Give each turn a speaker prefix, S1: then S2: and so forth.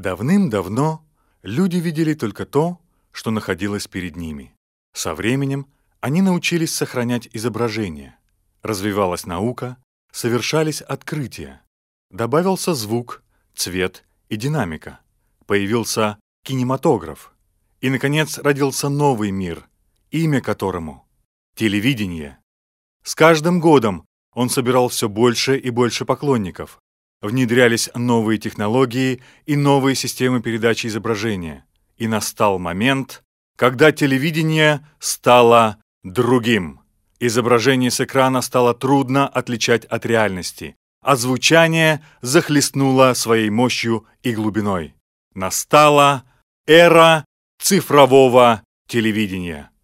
S1: Давным-давно люди видели только то, что находилось перед ними. Со временем они научились сохранять изображения. Развивалась наука, совершались открытия. Добавился звук, цвет и динамика. Появился кинематограф. И, наконец, родился новый мир, имя которому — телевидение. С каждым годом он собирал все больше и больше поклонников. Внедрялись новые технологии и новые системы передачи изображения. И настал момент, когда телевидение стало другим. Изображение с экрана стало трудно отличать от реальности, а звучание захлестнуло своей мощью и глубиной. Настала эра цифрового телевидения.